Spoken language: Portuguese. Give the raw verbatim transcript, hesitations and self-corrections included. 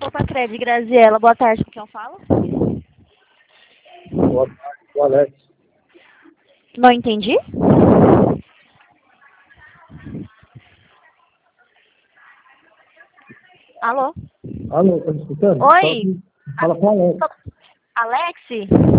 Opa, Cred, Graziela, boa tarde, com quem eu falo? Boa tarde, o Alex. Não entendi? Alô? Alô, tá me escutando? Oi? Fala com o Alex. Alex?